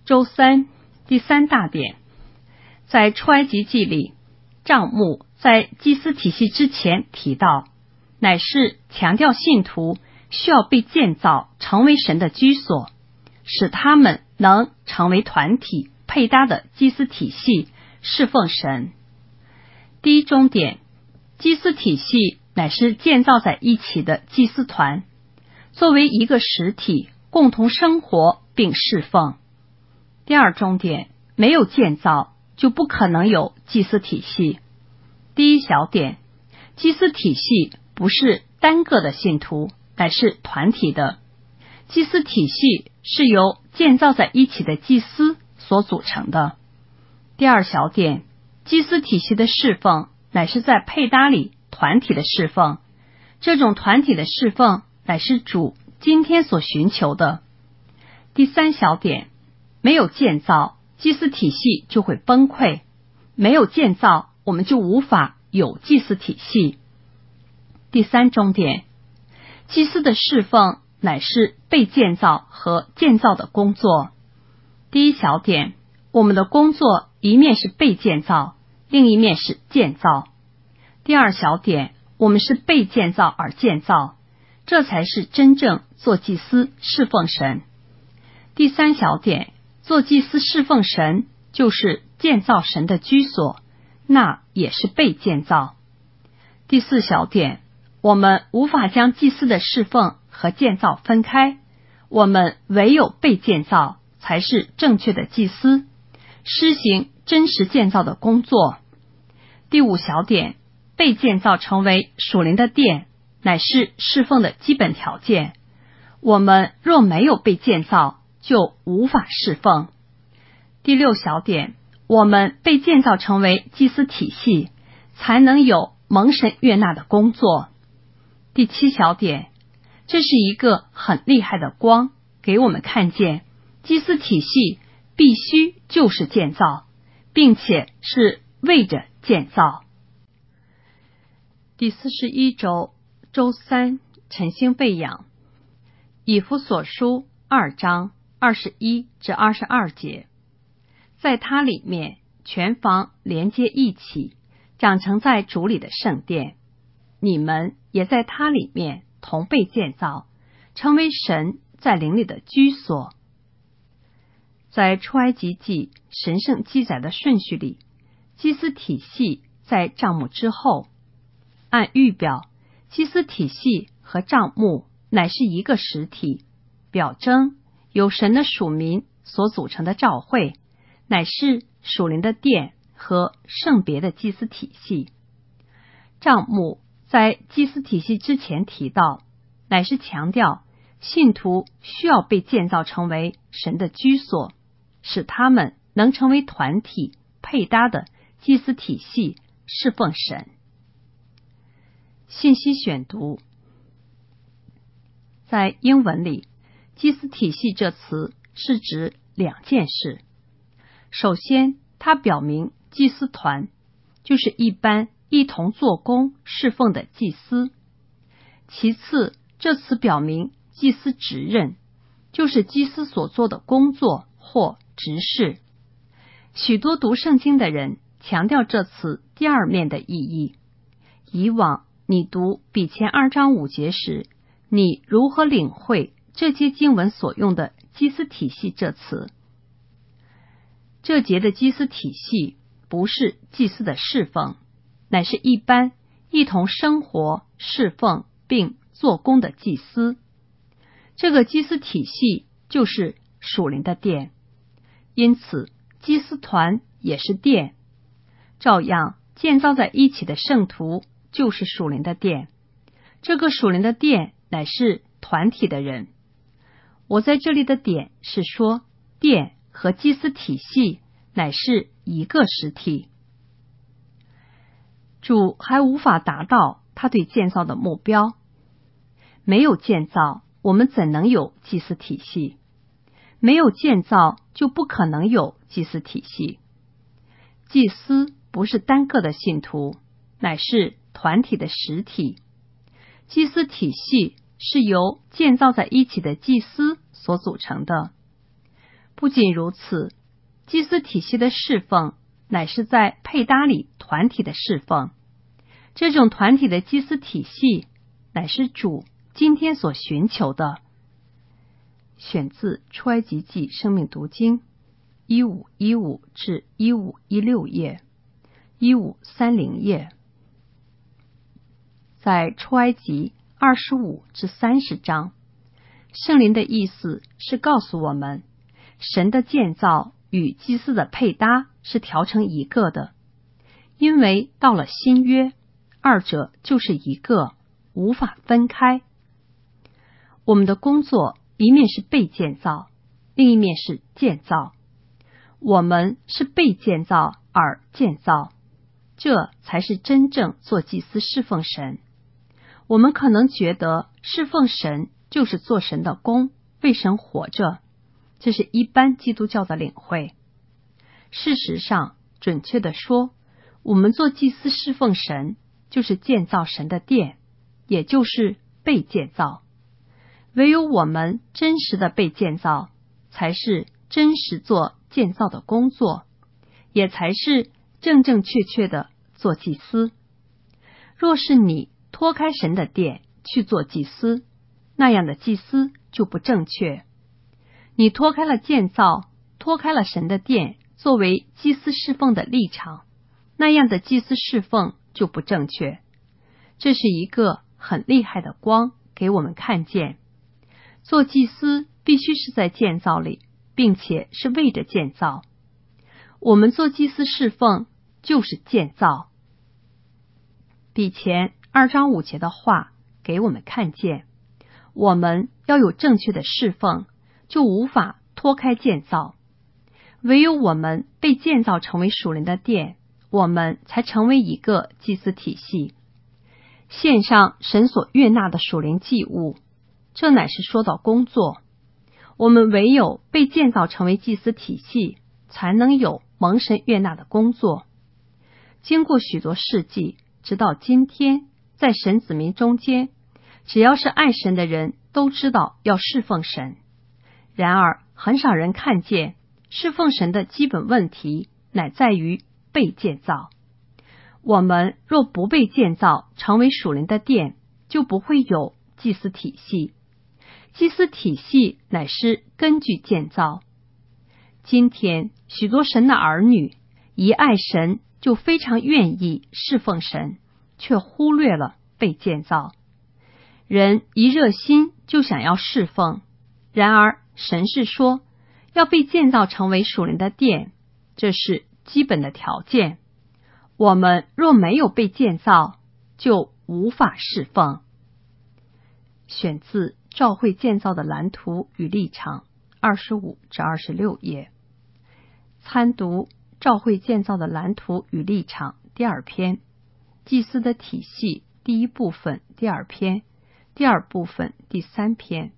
周三，第三大点，在出埃及记里，帐幕在祭司体系之前提到，乃是强调信徒需要被建造成为神的居所，使他们能成为团体配搭的祭司体系，侍奉神。第一中点，祭司体系乃是建造在一起的祭司团，作为一个实体共同生活并侍奉。第二中点，没有建造就不可能有祭司体系。第一小点，祭司体系不是单个的信徒，乃是团体的。祭司体系是由建造在一起的祭司所组成的。第二小点，祭司体系的侍奉乃是在配搭里团体的侍奉，这种团体的侍奉乃是主今天所寻求的。第三小点，没有建造，祭司体系就会崩溃，没有建造，我们就无法有祭司体系。第三中点，祭司的侍奉乃是被建造和建造的工作。第一小点，我们的工作一面是被建造，另一面是建造。第二小点，我们是被建造而建造，这才是真正做祭司侍奉神。第三小点，做祭司侍奉神就是建造神的居所，那也是被建造。第四小点，我们无法将祭司的侍奉和建造分开，我们唯有被建造才是正确的祭司，施行真实建造的工作。第五小点，被建造成为属灵的殿，乃是侍奉的基本条件。我们若没有被建造，就无法侍奉。第六小点，我们被建造成为祭司体系，才能有蒙神悦纳的工作。第七小点，这是一个很厉害的光，给我们看见祭司体系必须就是建造，并且是为着建造。第41周，周三，晨星喂养。以弗所书2章21至22节，在它里面全房连接一起，长成在主里的圣殿，你们也在它里面同被建造，成为神在灵里的居所。在出埃及记神圣记载的顺序里，祭司体系在帐幕之后。按预表，祭司体系和帐幕乃是一个实体，表征由神的属民所组成的召会，乃是属灵的殿和圣别的祭司体系。帐幕在祭司体系之前提到，乃是强调信徒需要被建造成为神的居所，使他们能成为团体配搭的祭司体系，侍奉神。信息选读，在英文里，祭司体系这词是指两件事。首先，它表明祭司团就是一般一同做工侍奉的祭司。其次，这词表明祭司职任，就是祭司所做的工作或职事。许多读圣经的人强调这词第二面的意义。以往你读比前2章5节时，你如何领会这节经文所用的祭司体系这词？这节的祭司体系不是祭司的侍奉，乃是一般一同生活、侍奉并做工的祭司。这个祭司体系就是属灵的殿，因此祭司团也是殿。照样建造在一起的圣徒就是属灵的殿，这个属灵的殿乃是团体的人。我在这里的点是说，殿和祭司体系乃是一个实体。主还无法达到他对建造的目标，没有建造，我们怎能有祭司体系？没有建造，就不可能有祭司体系。祭司不是单个的信徒，乃是团体的实体。祭司体系是由建造在一起的祭司所组成的。 不仅如此，祭司体系的侍奉乃是在配搭里团体的侍奉。这种团体的祭司体系乃是主今天所寻求的。选自出埃及记生命读经1515至1516页，1530页。在出埃及25至30章，圣灵的意思是告诉我们，神的建造与祭司的配搭是调成一个的，因为到了新约，二者就是一个，无法分开。我们的工作一面是被建造，另一面是建造。我们是被建造而建造，这才是真正做祭司侍奉神。我们可能觉得侍奉神就是做神的工，为神活着，这是一般基督教的领会。事实上，准确地说，我们做祭司侍奉神，就是建造神的殿，也就是被建造。唯有我们真实的被建造，才是真实做建造的工作，也才是正正确确的做祭司。若是你脱开神的殿去做祭司，那样的祭司就不正确。你脱开了建造，脱开了神的殿作为祭司侍奉的立场，那样的祭司侍奉就不正确。这是一个很厉害的光给我们看见，做祭司必须是在建造里，并且是为着建造。我们做祭司侍奉就是建造。比前2章5节的话给我们看见，我们要有正确的侍奉，就无法脱开建造。唯有我们被建造成为属灵的殿，我们才成为一个祭司体系，献上神所悦纳的属灵祭物。这乃是说到工作。我们唯有被建造成为祭司体系，才能有蒙神悦纳的工作。经过许多世纪，直到今天，在神子民中间，只要是爱神的人都知道要侍奉神。然而很少人看见侍奉神的基本问题乃在于被建造。我们若不被建造成为属灵的殿，就不会有祭司体系。祭司体系乃是根据建造。今天许多神的儿女一爱神，就非常愿意侍奉神，却忽略了被建造。人一热心就想要侍奉，然而神是说要被建造成为属灵的殿，这是基本的条件。我们若没有被建造，就无法侍奉。选自教会建造的蓝图与立场25至26页。参读教会建造的蓝图与立场第2篇，祭司的体系第1部分第2篇，第2部分第3篇。